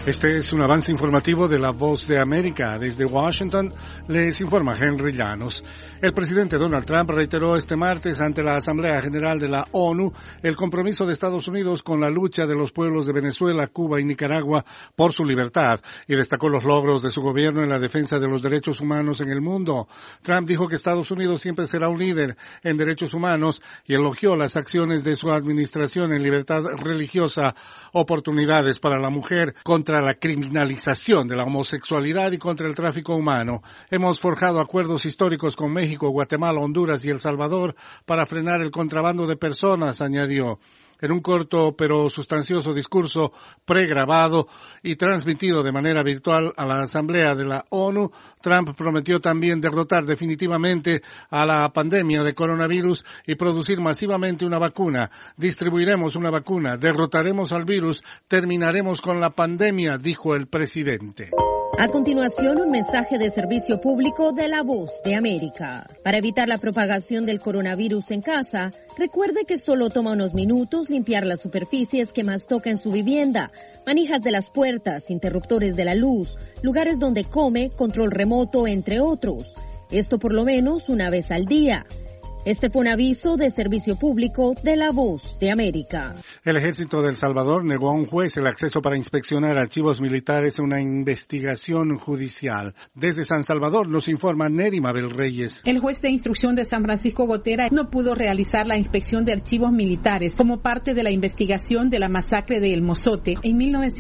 Este es un avance informativo de La Voz de América. Desde Washington les informa Henry Llanos. El presidente Donald Trump reiteró este martes ante la Asamblea General de la ONU el compromiso de Estados Unidos con la lucha de los pueblos de Venezuela, Cuba y Nicaragua por su libertad y destacó los logros de su gobierno en la defensa de los derechos humanos en el mundo. Trump dijo que Estados Unidos siempre será un líder en derechos humanos y elogió las acciones de su administración en libertad religiosa, oportunidades para la mujer, contra la criminalización de la homosexualidad y contra el tráfico humano. Hemos forjado acuerdos históricos con México, Guatemala, Honduras y El Salvador para frenar el contrabando de personas, añadió. En un corto pero sustancioso discurso pregrabado y transmitido de manera virtual a la Asamblea de la ONU, Trump prometió también derrotar definitivamente a la pandemia de coronavirus y producir masivamente una vacuna. Distribuiremos una vacuna, derrotaremos al virus, terminaremos con la pandemia, dijo el presidente. A continuación, un mensaje de servicio público de La Voz de América. Para evitar la propagación del coronavirus en casa, recuerde que solo toma unos minutos limpiar las superficies que más toca en su vivienda, manijas de las puertas, interruptores de la luz, lugares donde come, control remoto, entre otros. Esto por lo menos una vez al día. Este fue un aviso de servicio público de La Voz de América. El ejército de El Salvador negó a un juez el acceso para inspeccionar archivos militares en una investigación judicial. Desde San Salvador nos informa Neri Mabel Reyes. El juez de instrucción de San Francisco Gotera no pudo realizar la inspección de archivos militares como parte de la investigación de la masacre de El Mozote. En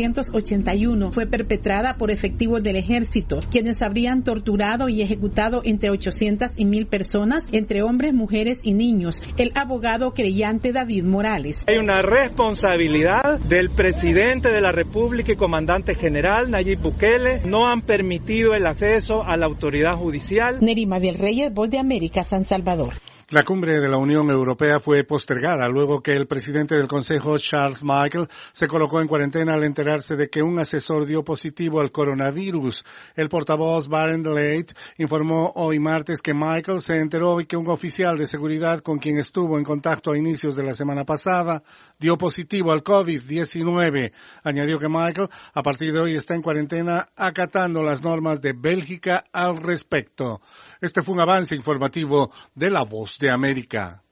1981 fue perpetrada por efectivos del ejército, quienes habrían torturado y ejecutado entre 800 y 1,000 personas, entre hombres, mujeres y niños. El abogado creyente David Morales. Hay una responsabilidad del presidente de la República y comandante general Nayib Bukele. No han permitido el acceso a la autoridad judicial. Neri Mabel Reyes, Voz de América, San Salvador. La cumbre de la Unión Europea fue postergada luego que el presidente del Consejo, Charles Michel, se colocó en cuarentena al enterarse de que un asesor dio positivo al coronavirus. El portavoz Barend Leitz informó hoy martes que Michel se enteró y que un oficial de seguridad con quien estuvo en contacto a inicios de la semana pasada dio positivo al COVID-19. Añadió que Michel, a partir de hoy, está en cuarentena acatando las normas de Bélgica al respecto. Este fue un avance informativo de La Voz de América.